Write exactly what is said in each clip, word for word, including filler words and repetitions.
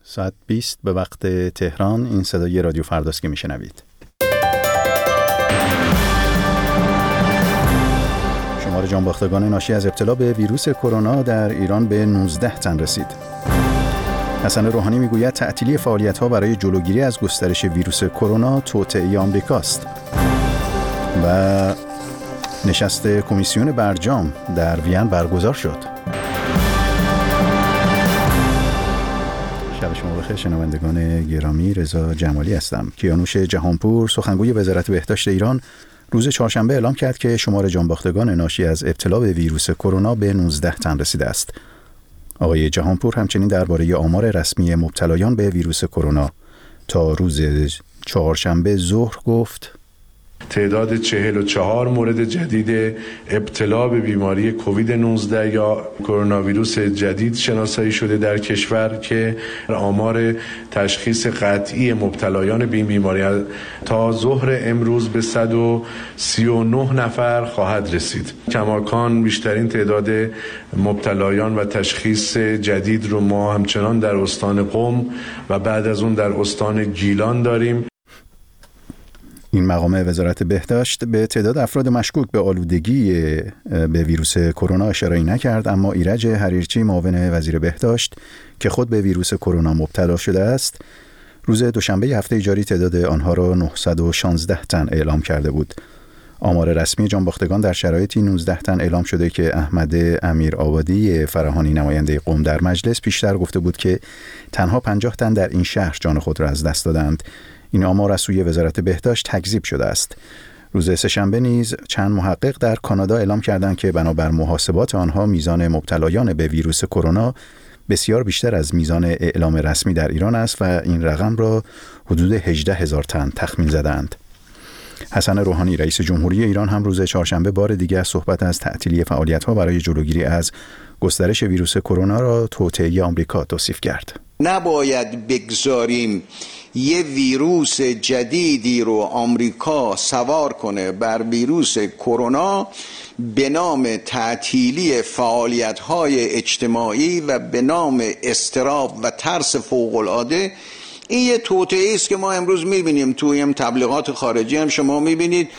ساعت بیست به وقت تهران. این صدای رادیو فرداست که میشنوید. شمار جانباختگان ناشی از ابتلا به ویروس کرونا در ایران به نوزده تن رسید. حسن روحانی میگوید تعطیلی فعالیت‌ها برای جلوگیری از گسترش ویروس کرونا توطئه آمریکاست. و نشست کمیسیون برجام در وین برگزار شد. شب شما بخیر شنوندگان گرامی، رضا جمالی هستم. کیانوش جهانپور، سخنگوی وزارت بهداشت ایران، روز چهارشنبه اعلام کرد که شمار جانباختگان ناشی از ابتلا به ویروس کرونا به نوزده تن رسیده است. آقای جهانپور همچنین درباره آمار رسمی مبتلایان به ویروس کرونا تا روز چهارشنبه ظهر گفت: تعداد چهل و چهار مورد جدید ابتلا به بیماری کووید نوزده یا کرونا ویروس جدید شناسایی شده در کشور که آمار تشخیص قطعی مبتلایان به این بیماری تا ظهر امروز به صد و سی و نه نفر خواهد رسید. کماکان بیشترین تعداد مبتلایان و تشخیص جدید رو ما همچنان در استان قم و بعد از اون در استان گیلان داریم. این مقام وزارت بهداشت به تعداد افراد مشکوک به آلودگی به ویروس کرونا اشاره نکرد، اما ایرج حریرچی، معاون وزیر بهداشت که خود به ویروس کرونا مبتلا شده است، روز دوشنبه هفته جاری تعداد آنها را نهصد و شانزده تن اعلام کرده بود. آمار رسمی جانباختگان در شرایطی نوزده تن اعلام شده که احمد امیرآبادی فراهانی، نماینده قم در مجلس، پیشتر گفته بود که تنها پنجاه تن در این شهر جان خود را از دست دادند. این آمار از سوی وزارت بهداشت تکذیب شده است. روز سه‌شنبه نیز چند محقق در کانادا اعلام کردند که بنابر محاسبات آنها میزان مبتلایان به ویروس کرونا بسیار بیشتر از میزان اعلام رسمی در ایران است و این رقم را حدود هجده هزار تن تخمین زدند. حسن روحانی، رئیس جمهوری ایران، هم روز چهارشنبه بار دیگر صحبت از تعطیلی فعالیت‌ها برای جلوگیری از گسترش ویروس کرونا را توطئه آمریکا توصیف کرد. نباید بگذاریم یه ویروس جدیدی رو آمریکا سوار کنه بر ویروس کرونا به نام تعطیلی فعالیت‌های اجتماعی و به نام اضطراب و ترس فوق‌العاده. این یه توطئه است که ما امروز می‌بینیم توی هم تبلیغات خارجی هم شما می‌بینید.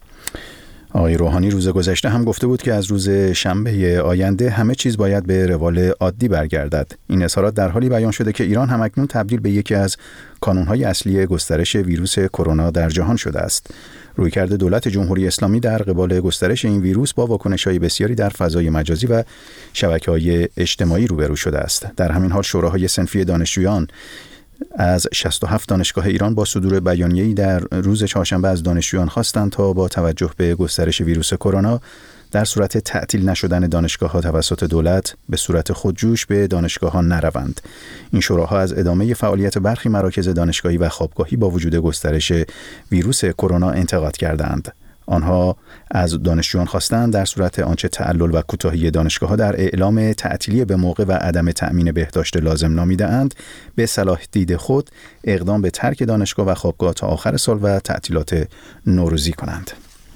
آقای روحانی روز گذشته هم گفته بود که از روز شنبه آینده همه چیز باید به روال عادی برگردد. این اظهارات در حالی بیان شده که ایران هم اکنون تبدیل به یکی از کانون‌های اصلی گسترش ویروس کرونا در جهان شده است. رویکرد دولت جمهوری اسلامی در قبال گسترش این ویروس با واکنش‌های بسیاری در فضای مجازی و شبکه‌های اجتماعی روبرو شده است. در همین حال شوراهای صنفی دانشجویان از شصت و هفت دانشگاه ایران با صدور بیانیه‌ای در روز چهارشنبه از دانشجویان خواستند تا با توجه به گسترش ویروس کرونا در صورت تعطیل نشدن دانشگاه‌ها توسط دولت به صورت خودجوش به دانشگاه‌ها نروند. این شوراها از ادامه فعالیت برخی مراکز دانشگاهی و خوابگاهی با وجود گسترش ویروس کرونا انتقاد کردند. آنها از دانشجویان خواستند در صورت آنچه تعلل و کوتاهی دانشگاه‌ها در اعلام تعطیلی به موقع و عدم تأمین بهداشت لازم نامیده‌اند، به صلاح دید خود اقدام به ترک دانشگاه و خوابگاه تا آخر سال و تعطیلات نوروزی کنند.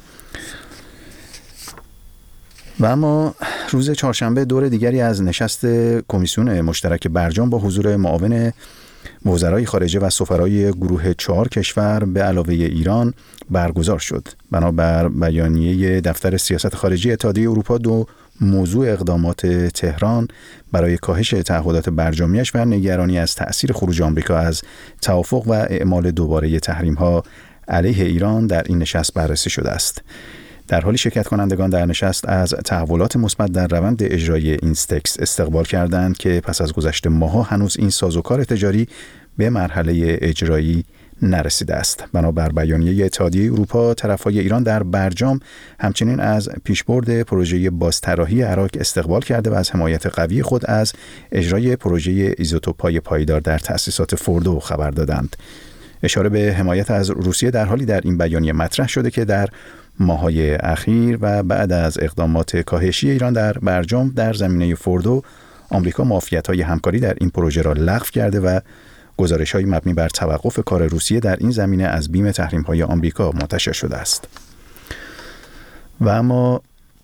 و اما روز چهارشنبه دور دیگری از نشست کمیسیون مشترک برجام با حضور معاون وزرای خارجه و سفرای گروه چهار کشور به علاوه ایران برگزار شد. بنابر بیانیه دفتر سیاست خارجی اتحادیه اروپا، دو موضوع اقدامات تهران برای کاهش تعهدات برجامیش و نگرانی از تأثیر خروج آمریکا از توافق و اعمال دوباره تحریم‌ها علیه ایران در این نشست بررسی شده است. در حالی شرکت کنندگان در نشست از تحولات مثبت در روند اجرای این تکست استقبال کردند که پس از گذشت ماه‌ها هنوز این سازوکار تجاری به مرحله اجرایی نرسیده است. بنابر بیانیه اتحادیه اروپا، طرفهای ایران در برجام همچنین از پیشبرد پروژه بازطراحی عراق استقبال کرده و از حمایت قوی خود از اجرای پروژه ایزوتوپ‌های پایدار در تأسیسات فوردو خبر دادند. اشاره به حمایت از روسیه در حالی در این بیانیه مطرح شده که در ماه‌های اخیر و بعد از اقدامات کاهشی ایران در برجام در زمینه فوردو، آمریکا معافیت‌های همکاری در این پروژه را لغو کرده و گزارش‌های مبنی بر توقف کار روسیه در این زمینه از بیم تحریم‌های آمریکا منتشر شده است. و اما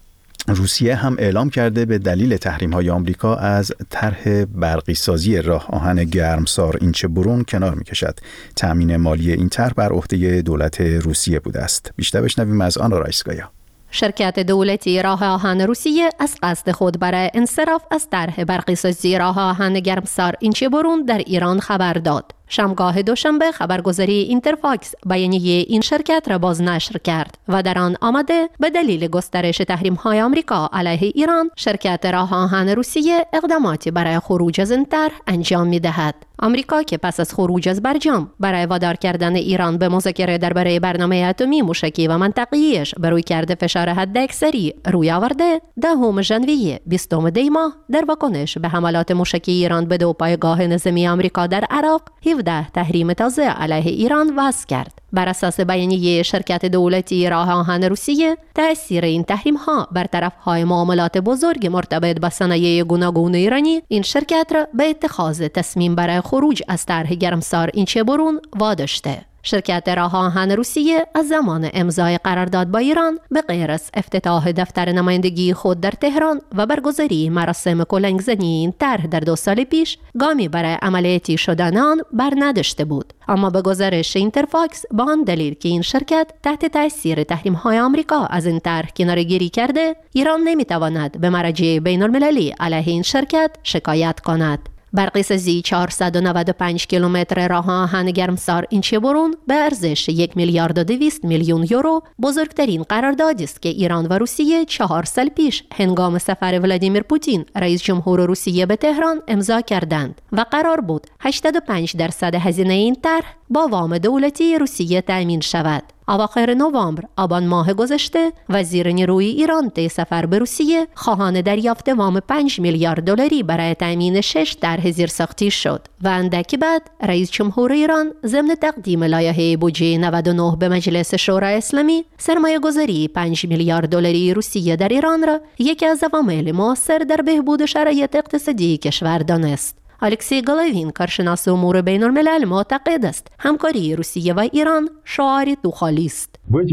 روسیه هم اعلام کرده به دلیل تحریم‌های آمریکا از طرح برقی سازی راه آهن گرمسار اینچهبرون کنار می‌کشد. تأمین مالی این طرح بر عهده دولت روسیه بوده است. بیشتر بشنویم از آنا رایسکایا. شرکت دولتی راه آهن روسیه از قصد خود برای انصراف از طرح برقی سازی راه آهن گرمسار اینچهبرون در ایران خبر داد. شامگاه دوشنبه خبرگزاری اینترفاکس بیانیه این شرکت را بازنشر کرد و در آن آمده به دلیل گسترش تحریم‌های آمریکا علیه ایران، شرکت راه آهن روسیه اقداماتی برای خروج از این طرح انجام می‌دهد. آمریکا که پس از خروج از برجام برای وادار کردن ایران به مذاکره درباره برنامه اتمی موشکی و منطقه‌ایش به روی کرده فشار حداکثری روی آورده، دهم ژانویه بیستم دی ماه در واکنش به حملات موشکی ایران به دو پایگاه نظامی آمریکا در عراق هفده تحریم تازه علیه ایران وضع کرد. بر اساس بیانیه شرکت دولتی راه آهن روسیه، تأثیر این تحریم‌ها بر طرف‌های معاملات بزرگ مرتبط با صنایع گوناگون ایرانی این شرکت را به اتخاذ تصمیم برای خروج از طرح گرمسار اینچهبرون واداشته. شرکت راه آهن روسیه از زمان امضای قرارداد با ایران به غیر از افتتاح دفتر نمایندگی خود در تهران و برگزاری مراسم کلنگزنی این طرح در دو سال پیش گامی برای عملیاتی شدن آن بر نداشته بود. اما به گزارش اینترفاکس با آن دلیل که این شرکت تحت تاثیر تحریم‌های آمریکا از این طرح کناره‌گیری کرده، ایران نمی‌تواند به مراجع بین‌المللی علیه این شرکت شکایت کند. برقی سازی چهارصد و نود و پنج کیلومتر راه آهن گرمسار اینچهبرون به ارزش یک میلیارد و دویست میلیون یورو بزرگترین قراردادی است که ایران و روسیه چهار سال پیش هنگام سفر ولادیمیر پوتین رئیس جمهور روسیه به تهران امضا کردند و قرار بود هشتاد و پنج درصد هزینه این طرح با وام دولتی روسیه تأمین شود. اواخر نوامبر آبان ماه گذشته وزیر نیروی ایران طی سفر به روسیه خواهان دریافت وام پنج میلیارد دلاری برای تأمین شش طرح زیرساختی شد و اندکی بعد رئیس جمهور ایران ضمن تقدیم لایحه بودجه نود و نه به مجلس شورای اسلامی سرمایه گذاری پنج میلیارد دلاری روسیه در ایران را یکی از عوامل مؤثر در بهبود شرایط اقتصادی کشور دانست. الکسی گالاوین کارشناس امور بین الملل معتقد است همکاری روسیه و ایران شعاری توخالی است.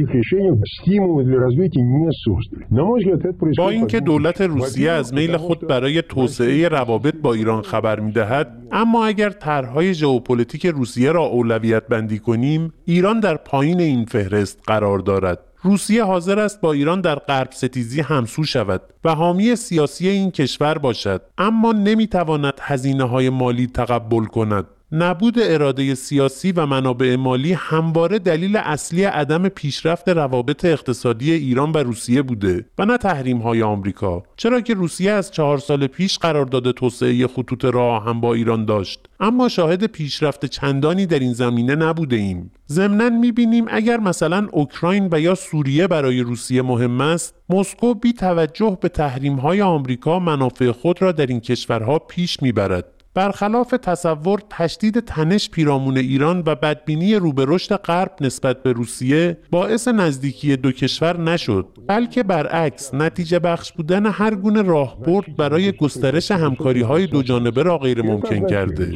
با اینکه دولت روسیه از میل خود برای توسعه روابط با ایران خبر می‌دهد، اما اگر طرح‌های ژئوپلیتیک روسیه را اولویت بندی کنیم، ایران در پایین این فهرست قرار دارد. روسیه حاضر است با ایران در غرب ستیزی همسو شود و حامی سیاسی این کشور باشد، اما نمیتواند هزینه‌های مالی تقبل کند. نبود اراده سیاسی و منابع مالی همواره دلیل اصلی عدم پیشرفت روابط اقتصادی ایران و روسیه بوده و نه تحریم‌های آمریکا، چرا که روسیه از چهار سال پیش قرارداد توسعه خطوط راه آهن با ایران داشت، اما شاهد پیشرفت چندانی در این زمینه نبوده ایم. ضمناً می‌بینیم اگر مثلا اوکراین و یا سوریه برای روسیه مهم است، مسکو بی توجه به تحریم‌های آمریکا منافع خود را در این کشورها پیش می‌برد. برخلاف تصور، تشدید تنش پیرامون ایران و بدبینی رو به رشد غرب نسبت به روسیه باعث نزدیکی دو کشور نشد، بلکه برعکس نتیجه بخش بودن هر گونه راهبرد برای گسترش همکاری‌های دو جانبه را غیر ممکن کرده.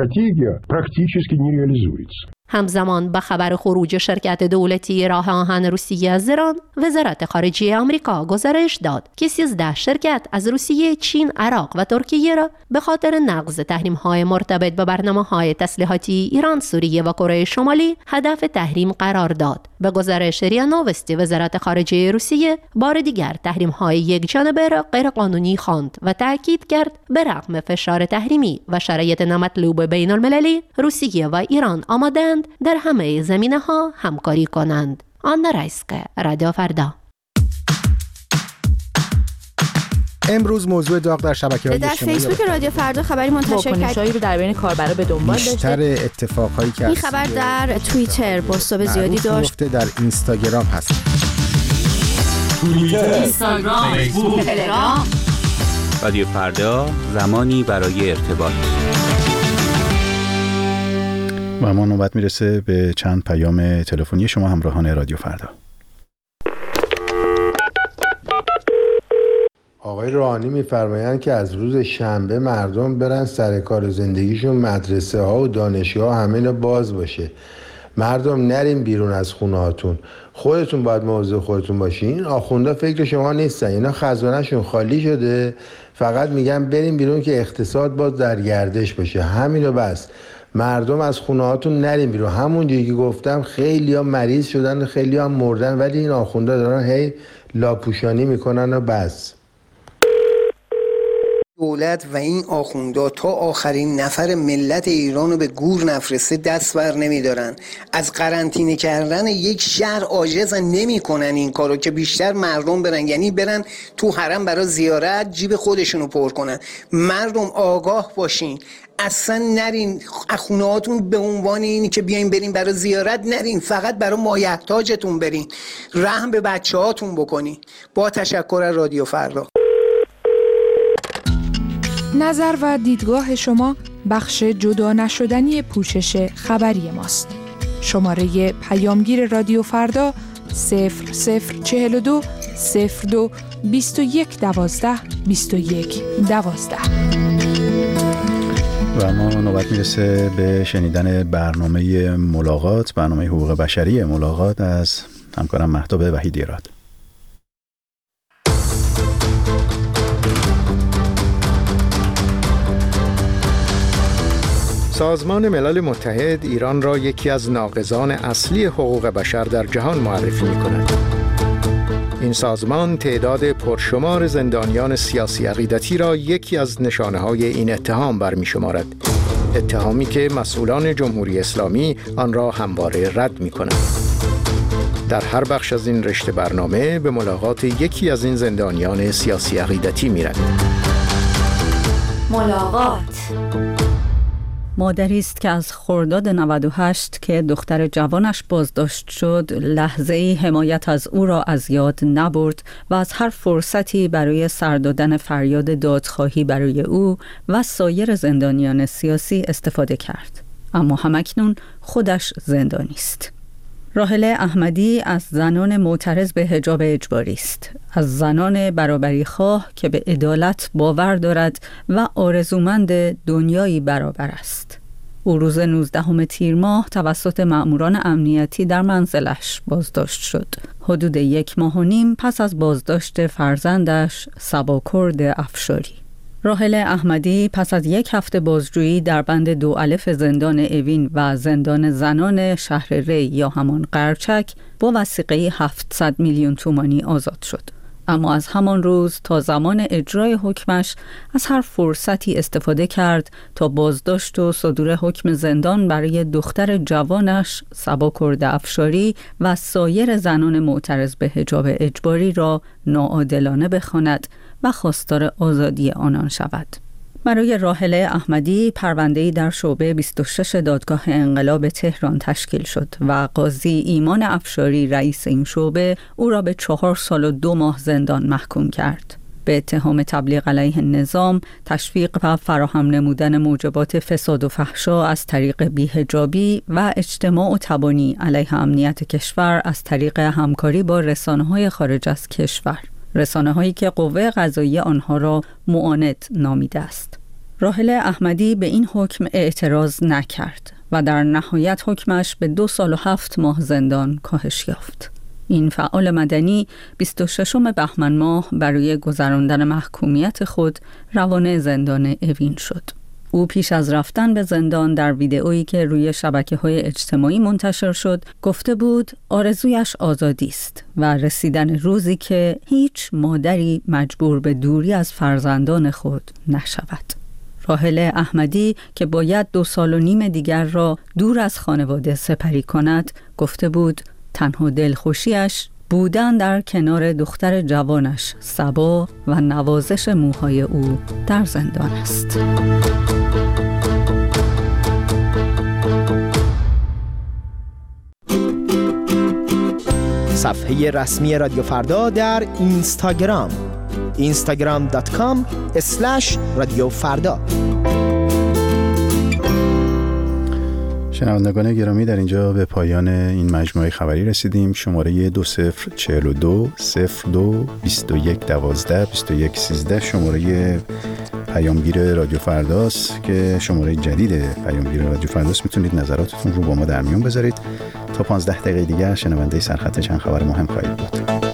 همزمان با خبر خروج شرکت دولتی راه آهن روسیه از ایران، وزارت خارجه آمریکا گزارش داد که سیزده شرکت از روسیه، چین، عراق و ترکیه را به خاطر نقض تحریم‌های مرتبط با برنامه‌های تسلیحاتی ایران، سوریه و کره شمالی هدف تحریم قرار داد. به گزارش ریا نووستی، وزارت خارجه روسیه بار دیگر تحریم‌های یک جانبه را غیرقانونی خواند و تاکید کرد به رغم فشار تحریمی و شرایط نامطلوب بین‌المللی، روسیه و ایران آمادند در همه زمینه‌ها همکاری کنند. آنا رایسکایا، رادیو فردا. امروز موضوع داغ در شبکه‌های اجتماعی در فیسبوک رادیو فردا خبری منتشر کرد. واکنش‌هایی رو در بین کاربرا به دنبال داشته. بیشتر اتفاقایی که این خبر در توییتر بازتاب زیادی داشت. در اینستاگرام هست. توییتر، اینستاگرام، فیسبوک، تلگرام. رادیو فردا، زمانی برای ارتباط. و ما نوبت میرسه به چند پیام تلفنی شما همراهان رادیو فردا. آقای روحانی میفرمایند که از روز شنبه مردم برن سر کار زندگیشون، مدرسه ها و دانشگاه همه اینا باز باشه. مردم نرین بیرون از خونه هاتون، خودتون باید مواظب خودتون باشین. آخوندا فکر شما نیستن، اینا خزانه‌شون خالی شده، فقط میگن بریم بیرون که اقتصاد باز در گردش باشه، همینو بس. مردم از خونه هاتون نرین بیرون. همون دیگه که گفتم خیلی ها مریض شدن، خیلی ها مردن، ولی این آخوندا دارن هی لاپوشانی میکنن و بس. دولت و این آخوندا تا آخرین نفر ملت ایران رو به گور نفرسته دست بر نمیدارن. از قرنطینه کردن یک شهر عاجزن، نمی کنن این کارو که بیشتر مردم برن، یعنی برن تو حرم برای زیارت جیب خودشونو پر کنن. مردم آگاه باشین، اصلا نرین خونه هاتون به عنوان اینی که بیاین برین برای زیارت، نرین، فقط برای مایحتاجتون برین، رحم به بچه هاتون بکنین. با تشکر از رادیو فردا. نظر و دیدگاه شما بخش جدا نشدنی پوشش خبری ماست. شماره پیامگیر رادیو فردا صفر صفر چهل و دو صفر دو بیست و یک دوازده بیست و یک دوازده. و ما نوبت میرسه به شنیدن برنامه ملاقات، برنامه حقوق بشری ملاقات از همکارم مهتاب وحیدی راد. سازمان ملل متحد ایران را یکی از ناقضان اصلی حقوق بشر در جهان معرفی می‌کند. این سازمان تعداد پرشمار زندانیان سیاسی عقیدتی را یکی از نشانه‌های این اتهام برمی‌شمارد. اتهامی که مسئولان جمهوری اسلامی آن را همواره رد می‌کنند. در هر بخش از این رشته برنامه به ملاقات یکی از این زندانیان سیاسی عقیدتی می‌رویم. ملاقات. مادری است که از خرداد نود و هشت که دختر جوانش بازداشت شد لحظه‌ای حمایت از او را از یاد نبرد و از هر فرصتی برای سر دادن فریاد دادخواهی برای او و سایر زندانیان سیاسی استفاده کرد. اما همکنون خودش زندانی است. راحله احمدی از زنان معترض به حجاب اجباری است، از زنان برابری خواه که به عدالت باور دارد و آرزومند دنیایی برابر است. او روز نوزدهم تیر ماه توسط مأموران امنیتی در منزلش بازداشت شد. حدود یک ماه و نیم پس از بازداشت فرزندش سباکرد افشاری. راحله احمدی پس از یک هفته بازجویی در بند دو الف زندان اوین و زندان زنان شهر ری یا همان قرچک با وثیقه هفتصد میلیون تومانی آزاد شد. اما از همان روز تا زمان اجرای حکمش از هر فرصتی استفاده کرد تا بازداشت و صدور حکم زندان برای دختر جوانش سباکرد افشاری و سایر زنان معترض به حجاب اجباری را ناعادلانه بخواند و خواستار آزادی آنان شود. برای راحله احمدی پرونده‌ای در شعبه بیست و شش دادگاه انقلاب تهران تشکیل شد و قاضی ایمان افشاری رئیس این شعبه او را به چهار سال و دو ماه زندان محکوم کرد. به اتهام تبلیغ علیه نظام، تشویق و فراهم نمودن موجبات فساد و فحشا از طریق بی‌حجابی و اجتماع و تبانی علیه امنیت کشور از طریق همکاری با رسانه‌های خارج از کشور، رسانه‌هایی که قوه قضاییه آنها را معاند نامیده است. راحله احمدی به این حکم اعتراض نکرد و در نهایت حکمش به دو سال و هفت ماه زندان کاهش یافت. این فعال مدنی بیست و ششم بهمن ماه برای گذراندن محکومیت خود روانه زندان اوین شد. او پیش از رفتن به زندان در ویدئویی که روی شبکه‌های اجتماعی منتشر شد گفته بود آرزویش آزادی است و رسیدن روزی که هیچ مادری مجبور به دوری از فرزندان خود نشود. راحله احمدی که باید دو سال و نیم دیگر را دور از خانواده سپری کند گفته بود تنها دلخوشیش بودن در کنار دختر جوانش صبا و نوازش موهای او در زندان است. صفحه رسمی رادیو فردا در اینستاگرام اینستاگرام دات کام اسلش رادیو فردا. شنوندگان گرامی، در اینجا به پایان این مجموعه خبری رسیدیم. شماره دو صفر چهل و دو صفر دو بیست و یک دوازده بیست و یک سیزده شماره پیامگیر رادیو فرداست که شماره جدید پیامگیر رادیو فرداست. میتونید نظراتتون رو با ما در میون بذارید. تا پانزده دقیقه دیگر شنونده سرخط چند خبر مهم خواهید بود.